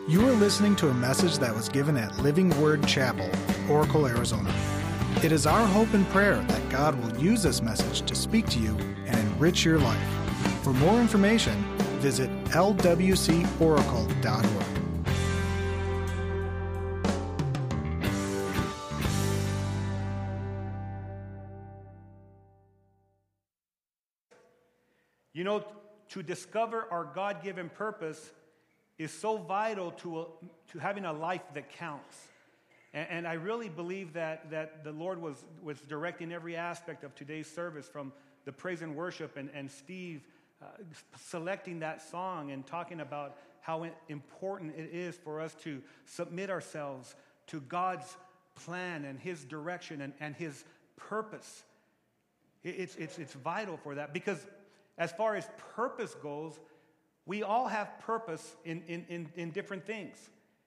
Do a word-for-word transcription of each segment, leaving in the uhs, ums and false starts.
You are listening to a message that was given at Living Word Chapel, Oracle, Arizona. It is our hope and prayer that God will use this message to speak to you and enrich your life. For more information, visit L W C oracle dot org. You know, to discover our God-given purpose is so vital to, a, to having a life that counts. And, and I really believe that, that the Lord was, was directing every aspect of today's service, from the praise and worship and, and Steve uh, selecting that song and talking about how important it is for us to submit ourselves to God's plan and His direction and, and His purpose. It, it's, it's, it's vital for that, because as far as purpose goes, we all have purpose in, in, in, in different things.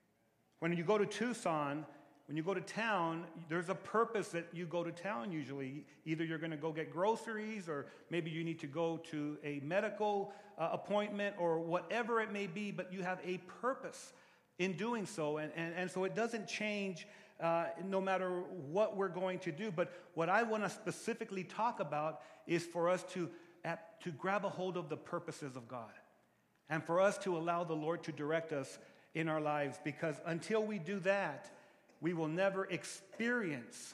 When you go to Tucson, when you go to town, there's a purpose that you go to town usually. Either you're going to go get groceries, or maybe you need to go to a medical uh, appointment, or whatever it may be, but you have a purpose in doing so. And, and, and so it doesn't change uh, no matter what we're going to do. But what I want to specifically talk about is for us to, at, to grab a hold of the purposes of God. And for us to allow the Lord to direct us in our lives, because until we do that, we will never experience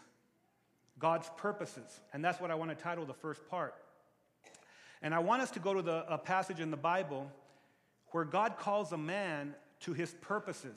God's purposes. And that's what I want to title the first part. And I want us to go to the, a passage in the Bible where God calls a man to his purposes.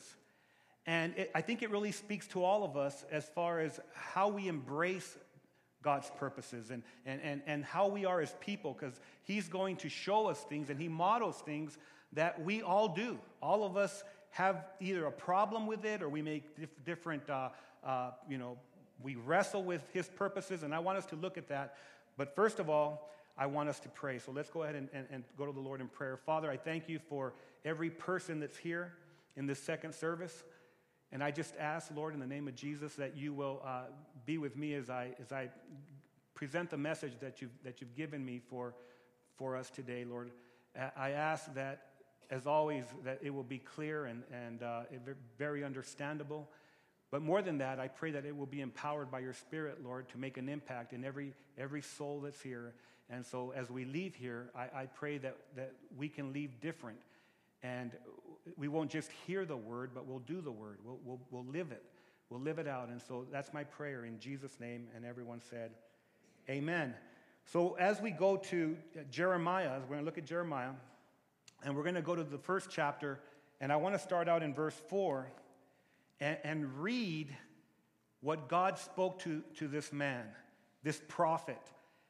And it, I think it really speaks to all of us as far as how we embrace God's purposes and, and, and, and how we are as people, because He's going to show us things and He models things that we all do. All of us have either a problem with it, or we make dif- different, uh, uh, you know, we wrestle with His purposes, and I want us to look at that. But first of all, I want us to pray. So let's go ahead and, and, and go to the Lord in prayer. Father, I thank You for every person that's here in this second service. And I just ask, Lord, in the name of Jesus, that You will uh, be with me as I as I present the message that you've that you've given me for for us today, Lord. I ask that, as always, that it will be clear and and uh, very understandable. But more than that, I pray that it will be empowered by Your Spirit, Lord, to make an impact in every every soul that's here. And so, as we leave here, I, I pray that that we can leave different. And we won't just hear the word, but we'll do the word. We'll, we'll, we'll live it. We'll live it out. And so that's my prayer in Jesus' name. And everyone said, amen. So as we go to Jeremiah, we're going to look at Jeremiah, and we're going to go to the first chapter. And I want to start out in verse four and, and read what God spoke to, to this man, this prophet.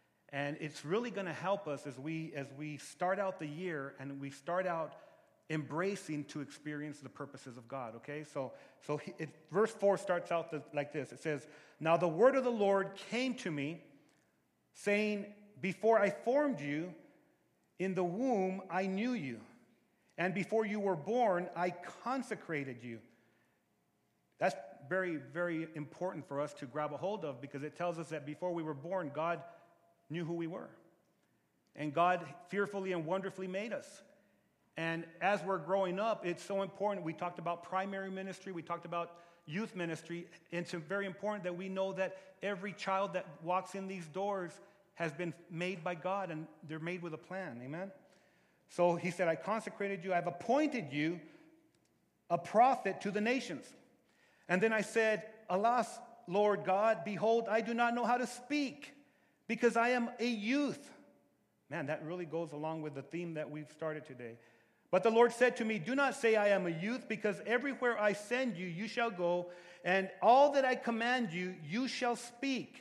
And it's really going to help us as we, as we start out the year and we start out embracing to experience the purposes of God, okay? So so he, it, verse four starts out the, like this. It says, "Now the word of the Lord came to me, saying, before I formed you in the womb, I knew you. And before you were born, I consecrated you." That's very, very important for us to grab a hold of, because it tells us that before we were born, God knew who we were. And God fearfully and wonderfully made us. And as we're growing up, it's so important. We talked about primary ministry. We talked about youth ministry. And it's very important that we know that every child that walks in these doors has been made by God, and they're made with a plan. Amen? So He said, "I consecrated you. I've appointed you a prophet to the nations." And then I said, "Alas, Lord God, behold, I do not know how to speak, because I am a youth." Man, that really goes along with the theme that we've started today. "But the Lord said to me, do not say I am a youth, because everywhere I send you, you shall go, and all that I command you, you shall speak.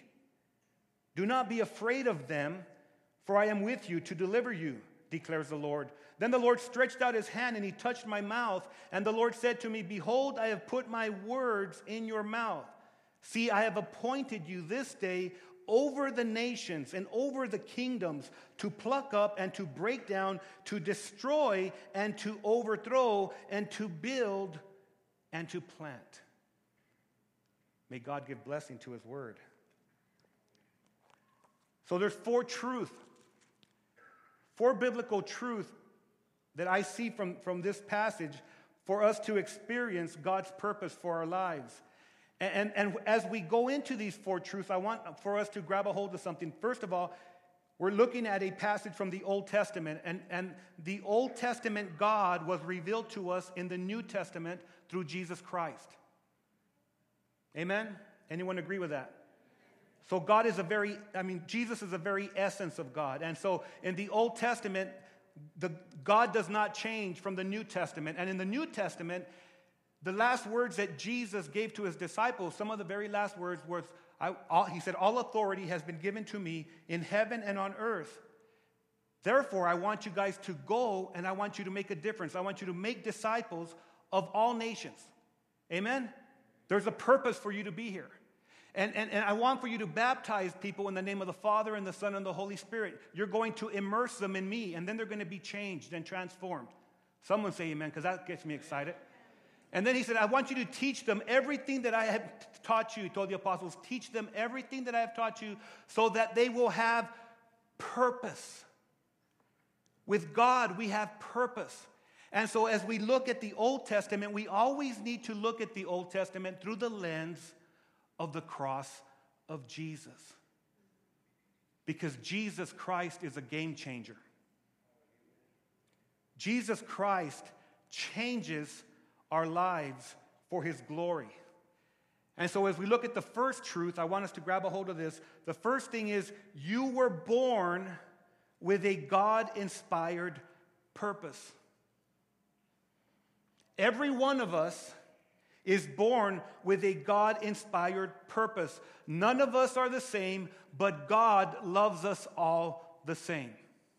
Do not be afraid of them, for I am with you to deliver you, declares the Lord." Then the Lord stretched out His hand, and He touched my mouth. And the Lord said to me, "Behold, I have put my words in your mouth. See, I have appointed you this day over the nations and over the kingdoms, to pluck up and to break down, to destroy and to overthrow, and to build and to plant." May God give blessing to His word. So there's four truth, four biblical truth that I see from, from this passage for us to experience God's purpose for our lives. And, and, and as we go into these four truths, I want for us to grab a hold of something. First of all, we're looking at a passage from the Old Testament, and, and the Old Testament God was revealed to us in the New Testament through Jesus Christ. Amen? Anyone agree with that? So God is a very, I mean, Jesus is a very essence of God. And so in the Old Testament, the God does not change from the New Testament. And in the New Testament, the last words that Jesus gave to his disciples, some of the very last words was, I, all, he said, all authority has been given to me in heaven and on earth. Therefore, I want you guys to go and I want you to make a difference. I want you to make disciples of all nations. Amen? There's a purpose for you to be here. And, and, and I want for you to baptize people in the name of the Father and the Son and the Holy Spirit. You're going to immerse them in me, and then they're going to be changed and transformed. Someone say amen, because that gets me excited. And then he said, I want you to teach them everything that I have taught you. He told the apostles, teach them everything that I have taught you so that they will have purpose. With God, we have purpose. And so as we look at the Old Testament, we always need to look at the Old Testament through the lens of the cross of Jesus. Because Jesus Christ is a game changer. Jesus Christ changes our lives for his glory. And so as we look at the first truth, I want us to grab a hold of this. The first thing is, you were born with a God-inspired purpose. Every one of us is born with a God-inspired purpose. None of us are the same, but God loves us all the same.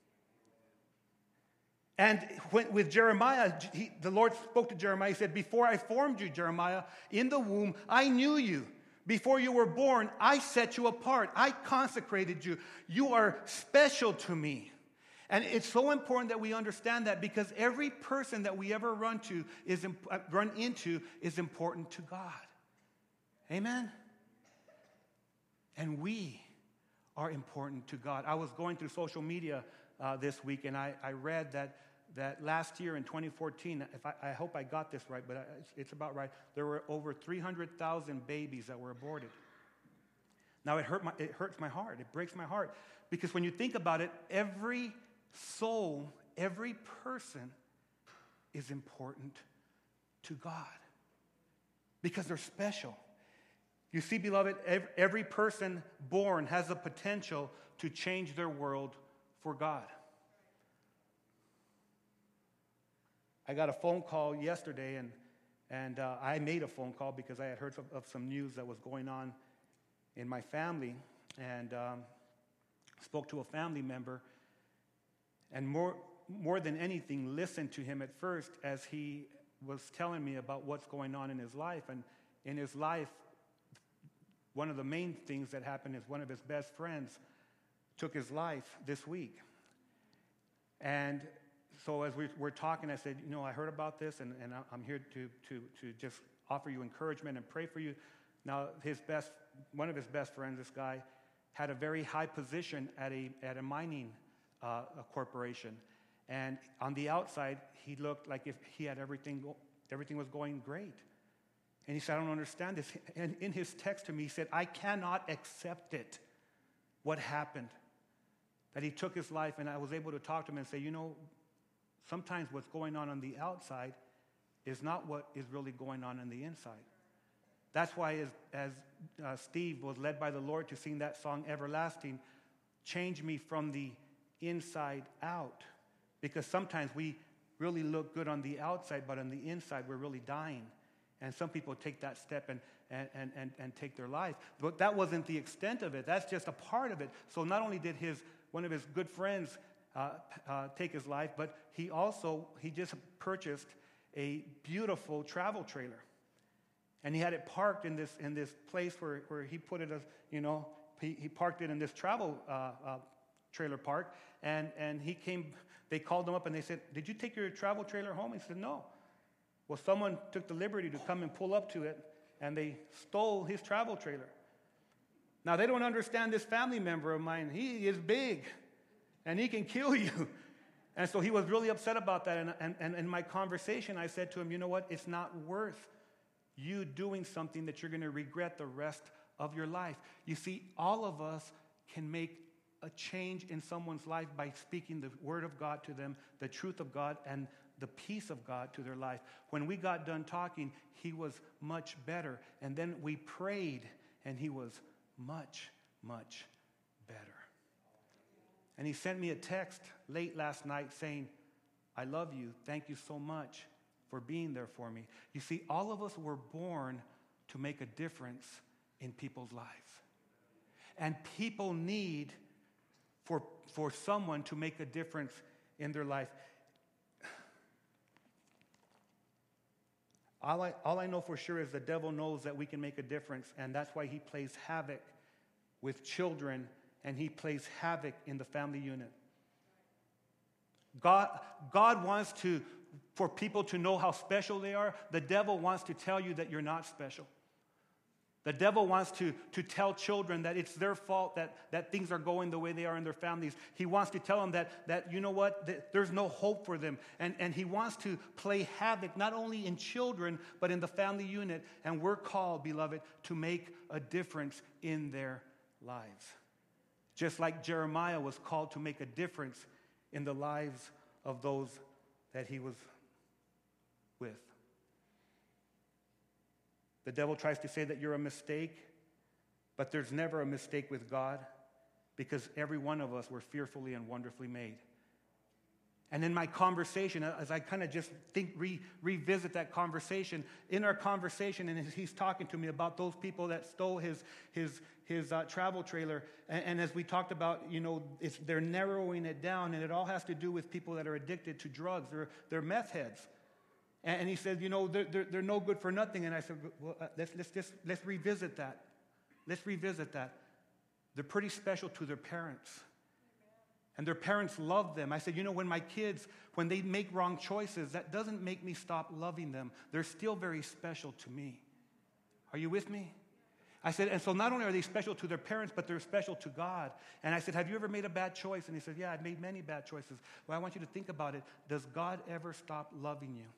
And when, with Jeremiah, he, the Lord spoke to Jeremiah. He said, before I formed you, Jeremiah, in the womb, I knew you. Before you were born, I set you apart. I consecrated you. You are special to me. And it's so important that we understand that, because every person that we ever run to is run into is important to God. Amen? And we are important to God. I was going through social media uh, this week, and I, I read that that last year in twenty fourteen, if I, I hope I got this right, but it's, it's about right, there were over three hundred thousand babies that were aborted. Now, it, hurt my, it hurts my heart. It breaks my heart. Because when you think about it, every soul, every person is important to God. Because they're special. You see, beloved, every, every person born has the potential to change their world for God. I got a phone call yesterday, and, and uh, I made a phone call because I had heard of, of some news that was going on in my family, and um, spoke to a family member, and more, more than anything, listened to him at first as he was telling me about what's going on in his life. And in his life, one of the main things that happened is one of his best friends took his life this week. And so as we were talking, I said, you know, I heard about this, and, and I'm here to, to, to just offer you encouragement and pray for you. Now, his best, one of his best friends, this guy, had a very high position at a, at a mining uh, a corporation. And on the outside, he looked like if he had everything, everything was going great. And he said, I don't understand this. And in his text to me, he said, I cannot accept it, what happened. That he took his life, and I was able to talk to him and say, you know, sometimes what's going on on the outside is not what is really going on on the inside. That's why as, as uh, Steve was led by the Lord to sing that song, Everlasting, change me from the inside out. Because sometimes we really look good on the outside, but on the inside we're really dying. And some people take that step and, and, and, and, and take their life. But that wasn't the extent of it. That's just a part of it. So not only did his one of his good friends uh, uh, take his life, but he also, he just purchased a beautiful travel trailer. And he had it parked in this in this place where, where he put it as, you know, he, he parked it in this travel uh, uh, trailer park. And, and he came, they called him up and they said, did you take your travel trailer home? He said, no. Well, someone took the liberty to come and pull up to it, and they stole his travel trailer. Now, they don't understand this family member of mine. He is big, and he can kill you. And so he was really upset about that. And, and, and in my conversation, I said to him, you know what? It's not worth you doing something that you're going to regret the rest of your life. You see, all of us can make a change in someone's life by speaking the word of God to them, the truth of God, and the peace of God to their life. When we got done talking, he was much better. And then we prayed, and he was much, much better. And he sent me a text late last night saying, I love you. Thank you so much for being there for me. You see, all of us were born to make a difference in people's lives. And people need for, for someone to make a difference in their life. All I, all I know for sure is the devil knows that we can make a difference, and that's why he plays havoc with children, and he plays havoc in the family unit. God, God wants to, for people to know how special they are. The devil wants to tell you that you're not special. The devil wants to, to tell children that it's their fault that, that things are going the way they are in their families. He wants to tell them that, that you know what, that there's no hope for them. And, and he wants to play havoc not only in children, but in the family unit. And we're called, beloved, to make a difference in their lives. Just like Jeremiah was called to make a difference in the lives of those that he was with. The devil tries to say that you're a mistake, but there's never a mistake with God, because every one of us were fearfully and wonderfully made. And in my conversation, as I kind of just think, re, revisit that conversation, in our conversation, and he's talking to me about those people that stole his his his uh, travel trailer, and, and as we talked about, you know, it's, they're narrowing it down, and it all has to do with people that are addicted to drugs. They're, they're meth heads. And, and he said, you know, they're, they're, they're no good for nothing. And I said, well, uh, let's, let's, just, let's revisit that. Let's revisit that. They're pretty special to their parents. And their parents love them. I said, you know, when my kids, when they make wrong choices, that doesn't make me stop loving them. They're still very special to me. Are you with me? I said, and so not only are they special to their parents, but they're special to God. And I said, have you ever made a bad choice? And he said, yeah, I've made many bad choices. Well, I want you to think about it. Does God ever stop loving you?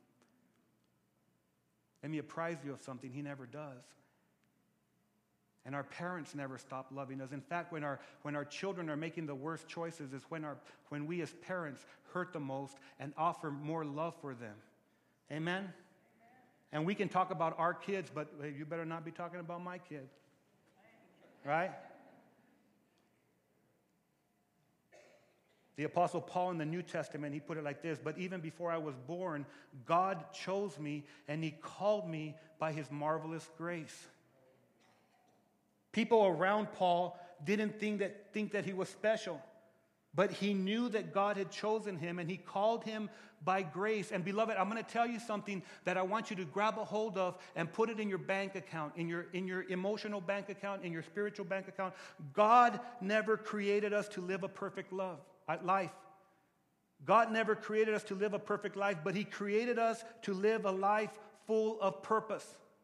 Let me apprise you of something. He never does. And our parents never stop loving us. In fact, when our when our children are making the worst choices is when our when we as parents hurt the most and offer more love for them. Amen? Amen. And we can talk about our kids, but hey, you better not be talking about my kid. Right? The Apostle Paul in the New Testament, he put it like this, but even before I was born, God chose me and he called me by his marvelous grace. People around Paul didn't think that, think that he was special, but he knew that God had chosen him and he called him by grace. And beloved, I'm going to tell you something that I want you to grab a hold of and put it in your bank account, in your, in your emotional bank account, in your spiritual bank account. God never created us to live a perfect love. life. God never created us to live a perfect life, but he created us to live a life full of purpose.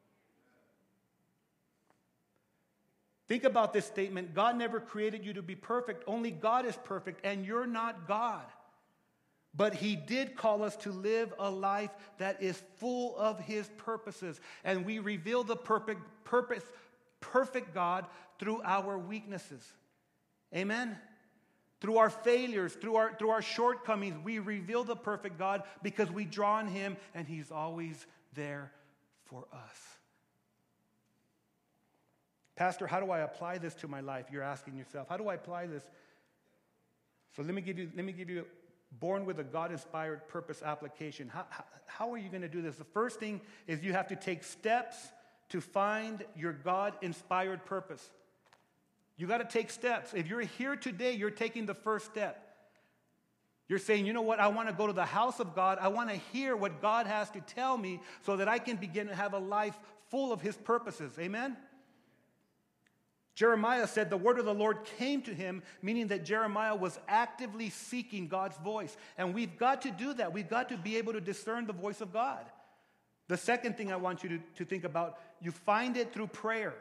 Think about this statement. God never created you to be perfect. Only God is perfect, and you're not God. But he did call us to live a life that is full of his purposes. And we reveal the perfect, purpose, perfect God through our weaknesses. Amen? Through our failures, through our, through our shortcomings, we reveal the perfect God because we draw on him and he's always there for us. Pastor, how do I apply this to my life? You're asking yourself, how do I apply this? So let me give you, let me give you born with a God-inspired purpose application. How, how, how are you going to do this? The first thing is you have to take steps to find your God-inspired purpose. You got to take steps. If you're here today, you're taking the first step. You're saying, you know what, I want to go to the house of God. I want to hear what God has to tell me so that I can begin to have a life full of his purposes. Amen? Jeremiah said the word of the Lord came to him, meaning that Jeremiah was actively seeking God's voice. And we've got to do that. We've got to be able to discern the voice of God. The second thing I want you to, to think about, you find it through prayer.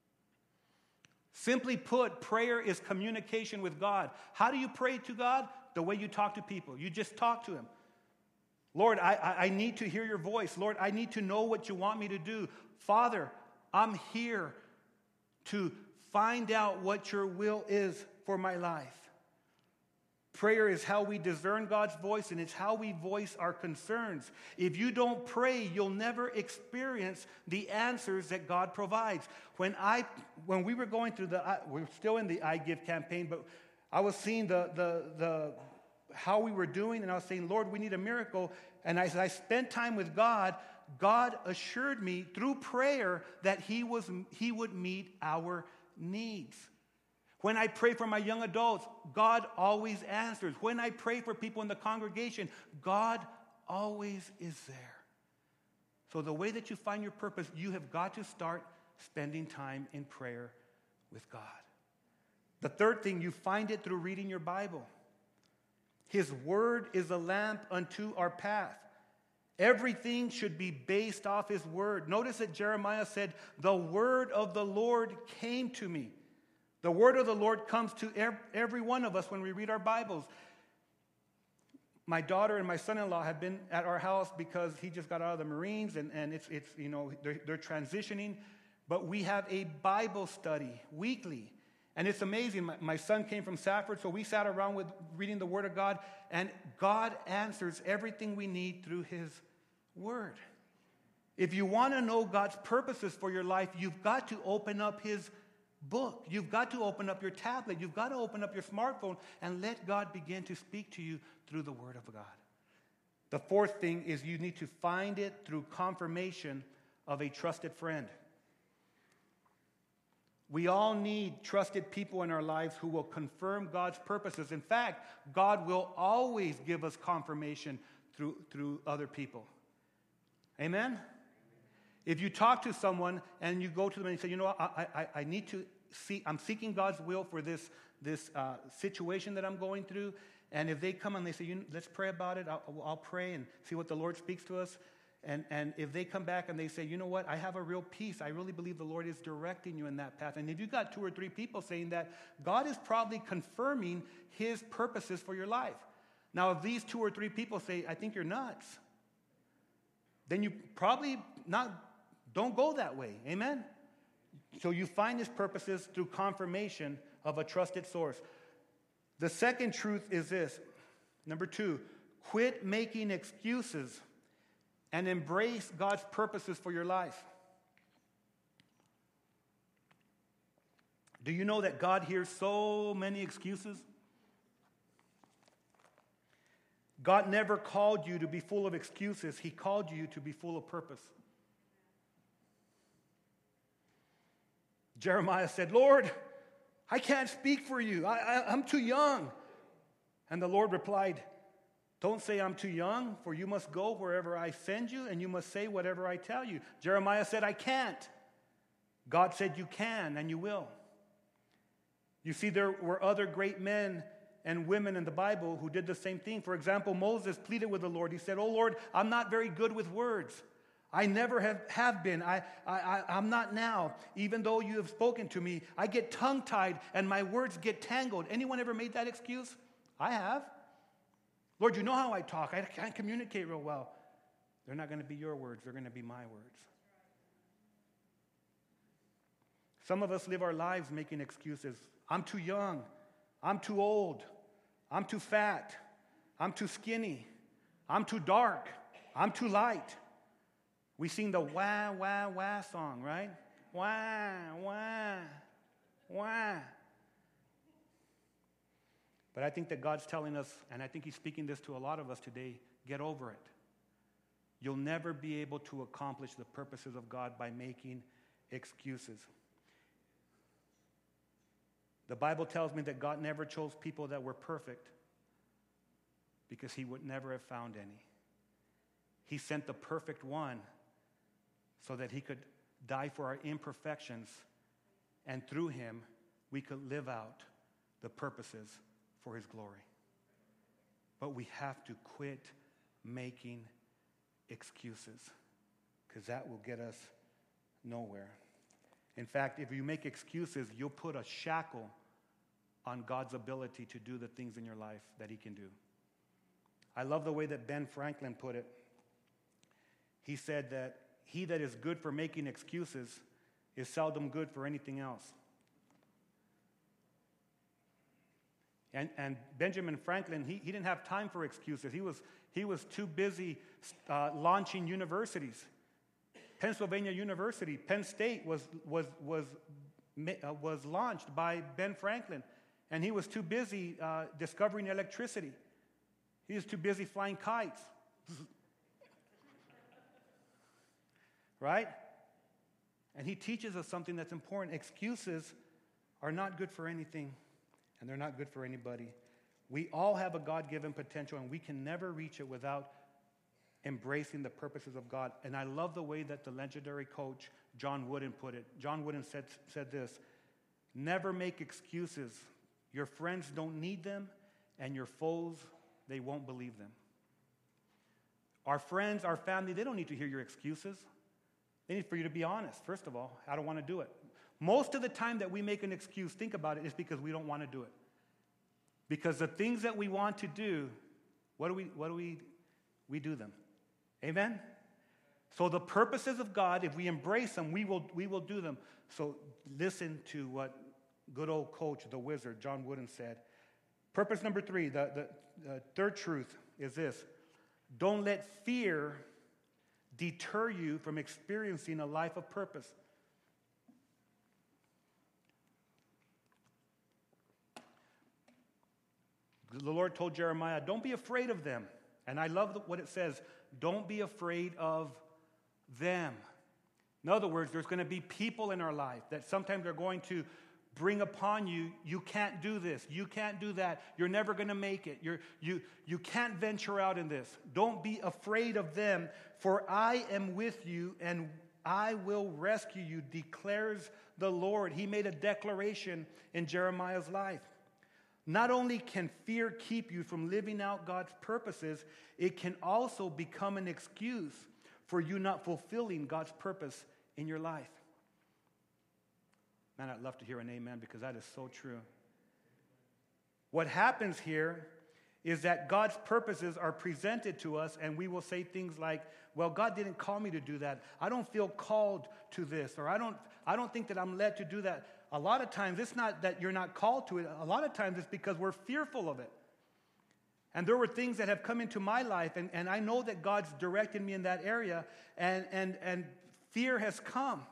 Simply put, prayer is communication with God. How do you pray to God? the way you talk to people. You just talk to him. Lord, I, I, I need to hear your voice. Lord, I need to know what you want me to do. Father, I'm here to find out what your will is for my life. Prayer is how we discern God's voice, and it's how we voice our concerns. If you don't pray, you'll never experience the answers that God provides. When I, when we were going through the, we're still in the I Give campaign, but I was seeing the the the how we were doing, and I was saying, Lord, we need a miracle. And as I spent time with God, God assured me through prayer that He was He would meet our needs. When I pray for my young adults, God always answers. When I pray for people in the congregation, God always is there. So the way that you find your purpose, you have got to start spending time in prayer with God. The third thing, you find it through reading your Bible. His word is a lamp unto our path. Everything should be based off His word. Notice that Jeremiah said, the word of the Lord came to me. The word of the Lord comes to every one of us when we read our Bibles. My daughter and my son-in-law have been at our house because he just got out of the Marines, and, and it's, it's you know, they're, they're transitioning. But we have a Bible study weekly. And it's amazing. My, my son came from Safford, so we sat around with reading the Word of God, and God answers everything we need through His Word. If you want to know God's purposes for your life, you've got to open up His book. You've got to open up your tablet. You've got to open up your smartphone and let God begin to speak to you through the Word of God. The fourth thing is you need to find it through confirmation of a trusted friend. We all need trusted people in our lives who will confirm God's purposes. In fact, God will always give us confirmation through, through other people. Amen? If you talk to someone and you go to them and you say, you know what, I, I, I need to see, I'm seeking God's will for this, this uh, situation that I'm going through. And if they come and they say, you, let's pray about it, I'll, I'll pray and see what the Lord speaks to us. And, and if they come back and they say, you know what, I have a real peace. I really believe the Lord is directing you in that path. And if you've got two or three people saying that, God is probably confirming His purposes for your life. Now, if these two or three people say, I think you're nuts, then you probably not don't go that way. Amen? So you find His purposes through confirmation of a trusted source. The second truth is this. Number two, quit making excuses and embrace God's purposes for your life. Do you know that God hears so many excuses? God never called you to be full of excuses. He called you to be full of purpose. Jeremiah said, Lord, I can't speak for you. I, I, I'm too young. And the Lord replied, don't say I'm too young, for you must go wherever I send you, and you must say whatever I tell you. Jeremiah said, I can't. God said, you can, and you will. You see, there were other great men and women in the Bible who did the same thing. For example, Moses pleaded with the Lord. He said, oh, Lord, I'm not very good with words. I never have, have been. I, I, I'm not now. Even though you have spoken to me, I get tongue-tied and my words get tangled. Anyone ever made that excuse? I have. Lord, you know how I talk. I can't communicate real well. They're not going to be your words. They're going to be my words. Some of us live our lives making excuses. I'm too young. I'm too old. I'm too fat. I'm too skinny. I'm too dark. I'm too light. We sing the wah, wah, wah song, right? Wah, wah, wah. But I think that God's telling us, and I think He's speaking this to a lot of us today, get over it. You'll never be able to accomplish the purposes of God by making excuses. The Bible tells me that God never chose people that were perfect because He would never have found any. He sent the perfect one so that He could die for our imperfections, and through Him we could live out the purposes for His glory. But we have to quit making excuses, because that will get us nowhere. In fact, if you make excuses, you'll put a shackle on God's ability to do the things in your life that he can do. I love the way that Ben Franklin put it. He said that he that is good for making excuses is seldom good for anything else. And, and Benjamin Franklin, he, he didn't have time for excuses. He was, he was too busy uh, launching universities. Pennsylvania University, Penn State was, was, was, uh, was launched by Ben Franklin. And he was too busy uh, discovering electricity. He was too busy flying kites. Right? And he teaches us something that's important. Excuses are not good for anything, and they're not good for anybody. We all have a God-given potential, and we can never reach it without embracing the purposes of God. And I love the way that the legendary coach John Wooden put it. John Wooden said, said this, never make excuses. Your friends don't need them, and your foes, they won't believe them. Our friends, our family, they don't need to hear your excuses. They need for you to be honest. First of all, I don't want to do it. Most of the time that we make an excuse, think about it, is because we don't want to do it. Because the things that we want to do, what do we, what do we, we do them. Amen? So the purposes of God, if we embrace them, we will, we will do them. So listen to what good old coach, the wizard, John Wooden said. Purpose number three, the, the, the third truth is this. Don't let fear deter you from experiencing a life of purpose. The Lord told Jeremiah, don't be afraid of them. And I love what it says, don't be afraid of them. In other words, there's going to be people in our life that sometimes are going to bring upon you, you can't do this, you can't do that, you're never going to make it, you're, you, you can't venture out in this. Don't be afraid of them, for I am with you and I will rescue you, declares the Lord. He made a declaration in Jeremiah's life. Not only can fear keep you from living out God's purposes, it can also become an excuse for you not fulfilling God's purpose in your life. Man, I'd love to hear an amen because that is so true. What happens here is that God's purposes are presented to us and we will say things like, well, God didn't call me to do that. I don't feel called to this, or I don't, I don't think that I'm led to do that. A lot of times it's not that you're not called to it. A lot of times it's because we're fearful of it. And there were things that have come into my life, and, and I know that God's directed me in that area, and, and, and fear has come.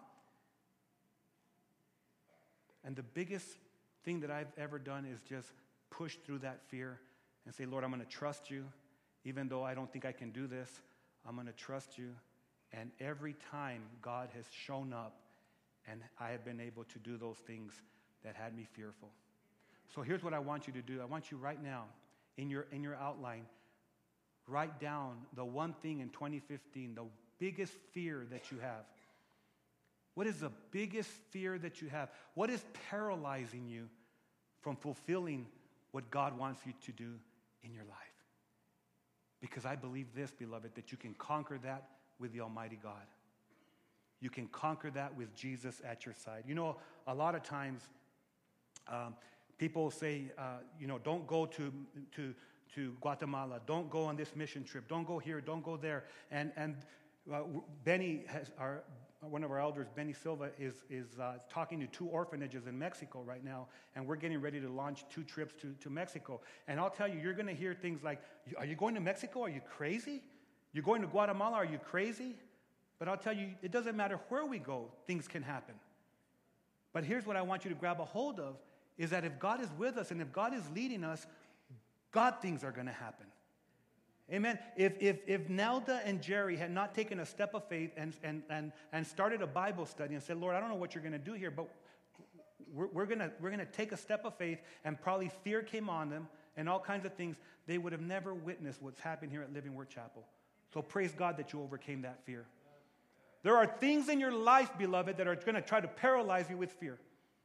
And the biggest thing that I've ever done is just push through that fear and say, Lord, I'm going to trust you. Even though I don't think I can do this, I'm going to trust you. And every time God has shown up, and I have been able to do those things that had me fearful. So here's what I want you to do. I want you right now, in your, in your outline, write down the one thing in twenty fifteen, the biggest fear that you have. What is the biggest fear that you have? What is paralyzing you from fulfilling what God wants you to do in your life? Because I believe this, beloved, that you can conquer that with the Almighty God. You can conquer that with Jesus at your side. You know, a lot of times um, people say, uh, you know, don't go to, to, to Guatemala. Don't go on this mission trip. Don't go here. Don't go there. And, and uh, Benny, has our, one of our elders, Benny Silva, is, is uh, talking to two orphanages in Mexico right now. And we're getting ready to launch two trips to, to Mexico. And I'll tell you, you're going to hear things like, are you going to Mexico? Are you crazy? You're going to Guatemala? Are you crazy? But I'll tell you, it doesn't matter where we go, things can happen. But here's what I want you to grab a hold of, is that if God is with us and if God is leading us, God things are going to happen. Amen. If, if, if Nelda and Jerry had not taken a step of faith and, and, and, and started a Bible study and said, Lord, I don't know what you're going to do here, but we're, we're going to we're going to take a step of faith, and probably fear came on them and all kinds of things, they would have never witnessed what's happening here at Living Word Chapel. So praise God that you overcame that fear. There are things in your life, beloved, that are going to try to paralyze you with fear.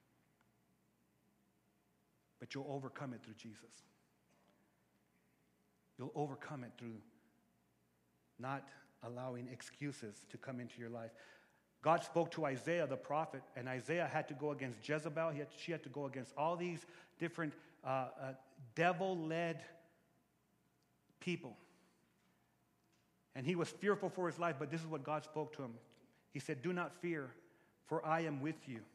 But you'll overcome it through Jesus. You'll overcome it through not allowing excuses to come into your life. God spoke to Isaiah the prophet, and Isaiah had to go against Jezebel. He had, she had to go against all these different uh, uh, devil-led people. And he was fearful for his life, but this is what God spoke to him. He said, "Do not fear, for I am with you."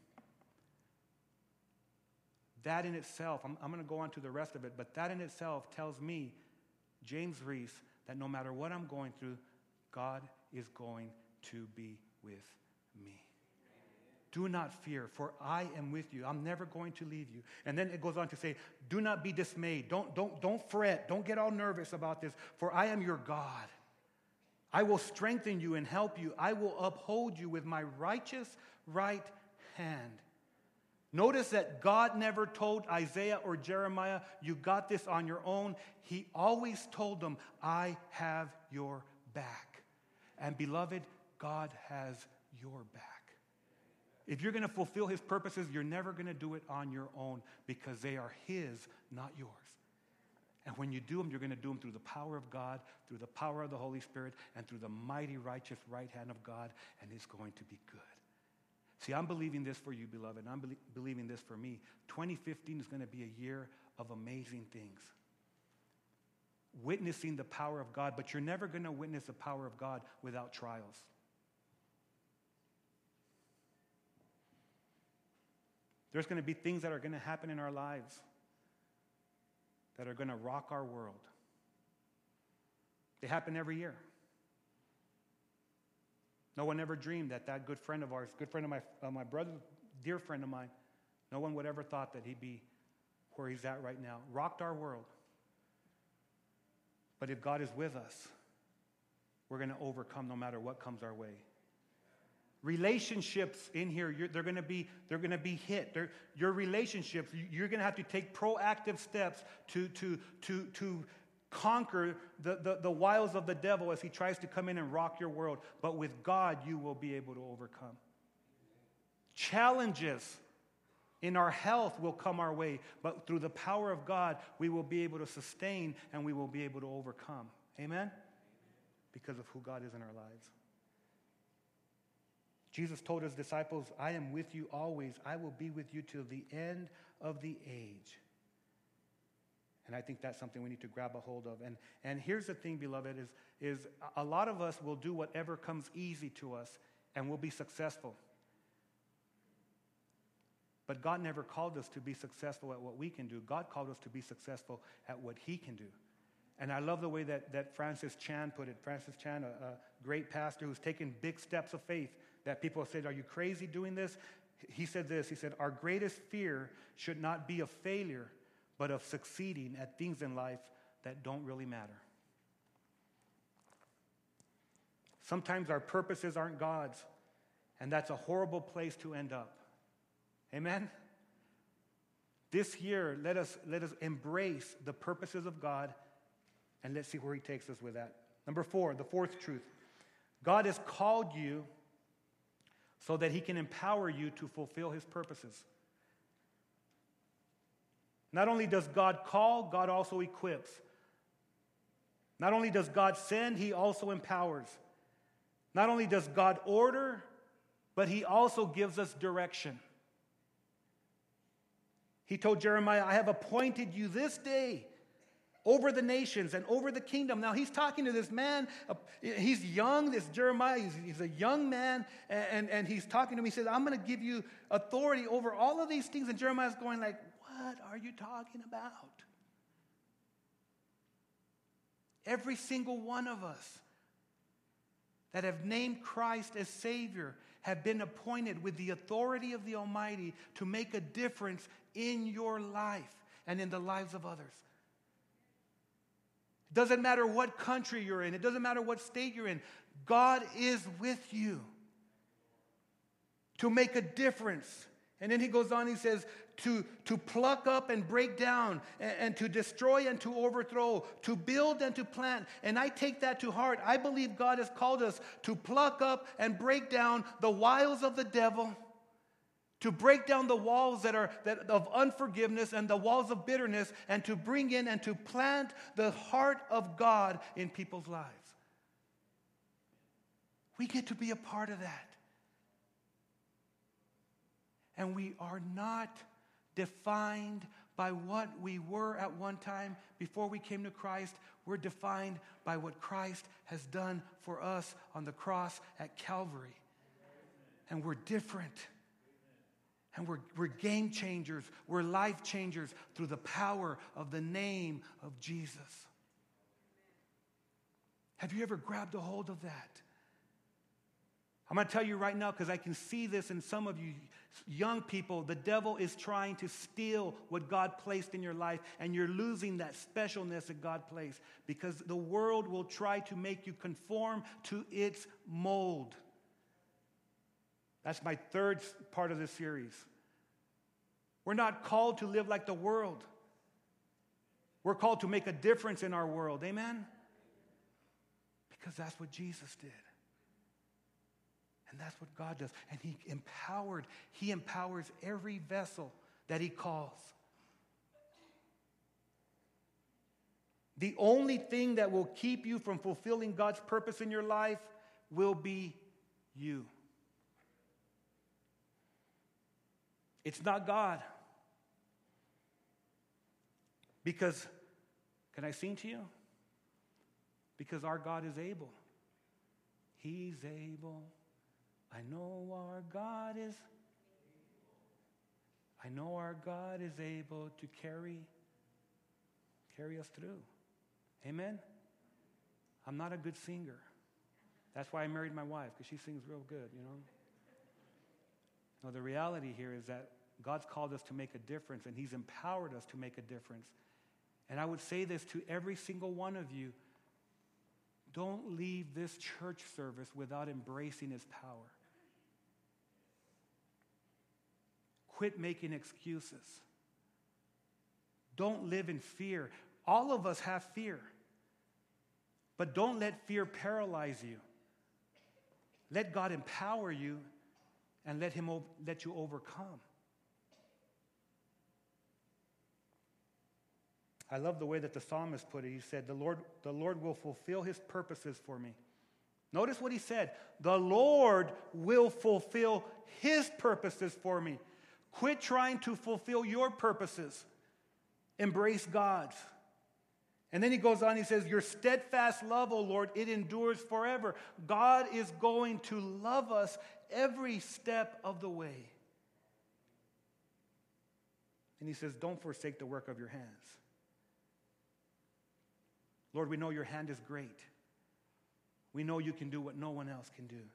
That in itself, I'm, I'm going to go on to the rest of it, but that in itself tells me, James Reese, that no matter what I'm going through, God is going to be with me. Do not fear, for I am with you. I'm never going to leave you. And then it goes on to say, do not be dismayed. Don't, don't, don't fret. Don't get all nervous about this, for I am your God. I will strengthen you and help you. I will uphold you with my righteous right hand. Notice that God never told Isaiah or Jeremiah, you got this on your own. He always told them, I have your back. And beloved, God has your back. If you're going to fulfill his purposes, you're never going to do it on your own because they are his, not yours. And when you do them, you're going to do them through the power of God, through the power of the Holy Spirit, and through the mighty, righteous right hand of God, and it's going to be good. See, I'm believing this for you, beloved, and I'm be- believing this for me. twenty fifteen is going to be a year of amazing things. Witnessing the power of God, but you're never going to witness the power of God without trials. There's going to be things that are going to happen in our lives that are going to rock our world. They happen every year. No one ever dreamed that that good friend of ours, good friend of my, uh, my brother, dear friend of mine, no one would ever thought that he'd be where he's at right now. Rocked our world. But if God is with us, we're going to overcome no matter what comes our way. Relationships in here, you're, they're going to be they're going to be hit. They're, your relationships, you're going to have to take proactive steps to to to to conquer the, the, the wiles of the devil as he tries to come in and rock your world. But with God, you will be able to overcome. Challenges in our health will come our way, but through the power of God, we will be able to sustain and we will be able to overcome. Amen? Because of who God is in our lives. Jesus told his disciples, I am with you always. I will be with you till the end of the age. And I think that's something we need to grab a hold of. And, and here's the thing, beloved, is, is a lot of us will do whatever comes easy to us and we'll be successful. But God never called us to be successful at what we can do. God called us to be successful at what he can do. And I love the way that, that Francis Chan put it. Francis Chan, a, a great pastor who's taken big steps of faith that people have said, are you crazy doing this? He said this, he said, our greatest fear should not be of failure, but of succeeding at things in life that don't really matter. Sometimes our purposes aren't God's, and that's a horrible place to end up. Amen? This year, let us, let us embrace the purposes of God, and let's see where he takes us with that. Number four, the fourth truth. God has called you so that he can empower you to fulfill his purposes. Not only does God call, God also equips. Not only does God send, he also empowers. Not only does God order, but he also gives us direction. He told Jeremiah, I have appointed you this day over the nations and over the kingdom. Now he's talking to this man. Uh, he's young, this Jeremiah. He's, he's a young man, and, and, and he's talking to me. He says, I'm going to give you authority over all of these things. And Jeremiah's going like, what are you talking about? Every single one of us that have named Christ as Savior have been appointed with the authority of the Almighty to make a difference in your life and in the lives of others. It doesn't matter what country you're in. It doesn't matter what state you're in. God is with you to make a difference. And then he goes on, he says, to, to pluck up and break down, and, and to destroy and to overthrow, to build and to plant. And I take that to heart. I believe God has called us to pluck up and break down the wiles of the devil, to break down the walls that are that of unforgiveness and the walls of bitterness, and to bring in and to plant the heart of God in people's lives. We get to be a part of that. And we are not defined by what we were at one time before we came to Christ. We're defined by what Christ has done for us on the cross at Calvary. And we're different. And we're, we're game changers. We're life changers through the power of the name of Jesus. Have you ever grabbed a hold of that? I'm going to tell you right now, because I can see this in some of you young people. The devil is trying to steal what God placed in your life, and you're losing that specialness that God placed, because the world will try to make you conform to its mold. That's my third part of this series. We're not called to live like the world. We're called to make a difference in our world. Amen? Because that's what Jesus did. And that's what God does. And he empowered, he empowers every vessel that he calls. The only thing that will keep you from fulfilling God's purpose in your life will be you. It's not God. Because, can I sing to you? Because our God is able. He's able. I know our God is, I know our God is able to carry, carry us through. Amen? I'm not a good singer. That's why I married my wife, because she sings real good, you know. No, the reality here is that God's called us to make a difference, and he's empowered us to make a difference. And I would say this to every single one of you: don't leave this church service without embracing his power. Quit making excuses. Don't live in fear. All of us have fear. But don't let fear paralyze you. Let God empower you and let him let you overcome. I love the way that the psalmist put it. He said, the Lord, the Lord will fulfill his purposes for me. Notice what he said. The Lord will fulfill his purposes for me. Quit trying to fulfill your purposes. Embrace God's. And then he goes on, he says, your steadfast love, O Lord, it endures forever. God is going to love us every step of the way. And he says, don't forsake the work of your hands. Lord, we know your hand is great. We know you can do what no one else can do.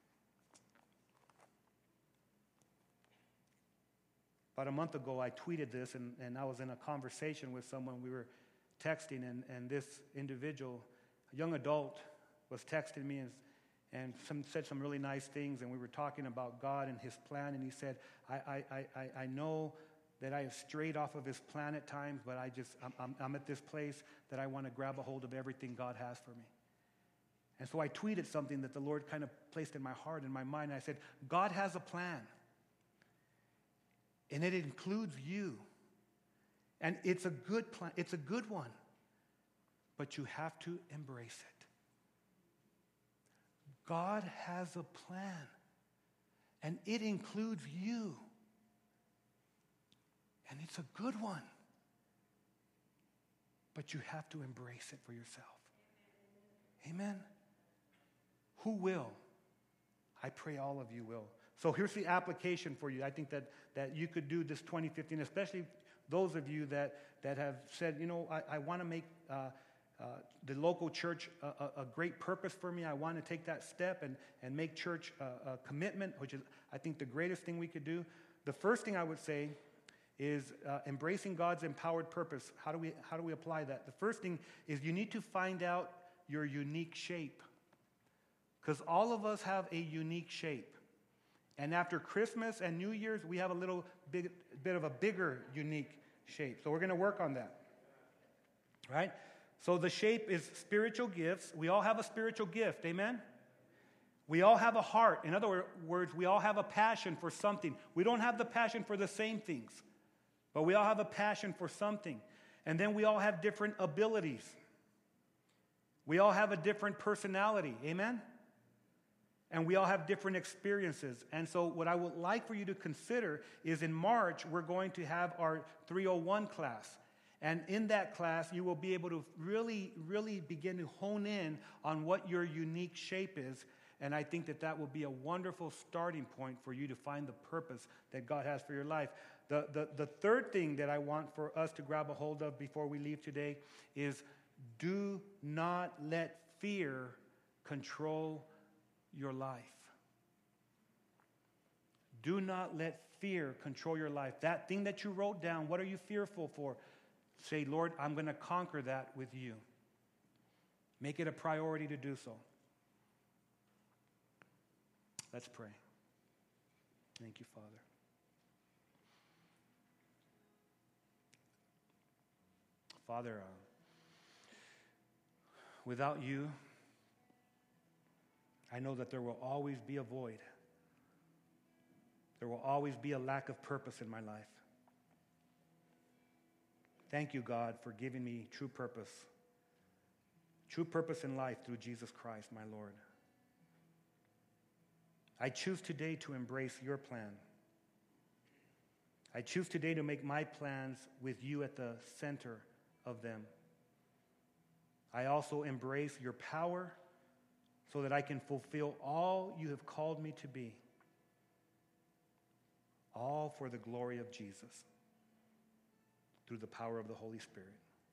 About a month ago, I tweeted this, and, and I was in a conversation with someone. We were texting, and, and this individual, a young adult, was texting me and, and some, said some really nice things, and we were talking about God and his plan, and he said, I, I, I, I know that I have strayed off of his plan at times, but I just, I'm, I'm, I'm at this place that I want to grab a hold of everything God has for me. And so I tweeted something that the Lord kind of placed in my heart and my mind. I said, God has a plan. And it includes you. And it's a good plan. It's a good one. But you have to embrace it. God has a plan. And it includes you. And it's a good one. But you have to embrace it for yourself. Amen? Who will? I pray all of you will. So here's the application for you. I think that, that you could do this twenty fifteen, especially those of you that, that have said, you know, I, I want to make uh, uh, the local church a, a, a great purpose for me. I want to take that step and, and make church a, a commitment, which is, I think, the greatest thing we could do. The first thing I would say is uh, embracing God's empowered purpose. How do we, how do we apply that? The first thing is you need to find out your unique shape. Because all of us have a unique shape. And after Christmas and New Year's, we have a little bit, bit of a bigger, unique shape. So we're going to work on that. Right? So the shape is spiritual gifts. We all have a spiritual gift. Amen? We all have a heart. In other words, we all have a passion for something. We don't have the passion for the same things. But we all have a passion for something. And then we all have different abilities. We all have a different personality. Amen? And we all have different experiences. And so what I would like for you to consider is in March, we're going to have our three oh one class. And in that class, you will be able to really, really begin to hone in on what your unique shape is. And I think that that will be a wonderful starting point for you to find the purpose that God has for your life. The, the, the third thing that I want for us to grab a hold of before we leave today is do not let fear control your life. Do not let fear control your life. That thing that you wrote down, what are you fearful for? Say, Lord, I'm going to conquer that with you. Make it a priority to do so. Let's pray. Thank you, Father. Father, uh, without you, I know that there will always be a void. There will always be a lack of purpose in my life. Thank you, God, for giving me true purpose. True purpose in life through Jesus Christ, my Lord. I choose today to embrace your plan. I choose today to make my plans with you at the center of them. I also embrace your power so that I can fulfill all you have called me to be. All for the glory of Jesus, through the power of the Holy Spirit.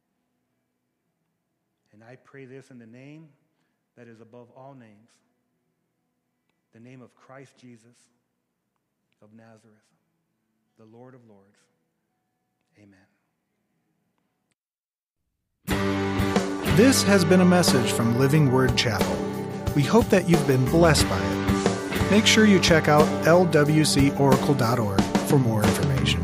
And I pray this in the name that is above all names, the name of Christ Jesus of Nazareth, the Lord of Lords. Amen. This has been a message from Living Word Chapel. We hope that you've been blessed by it. Make sure you check out L W C oracle dot org for more information.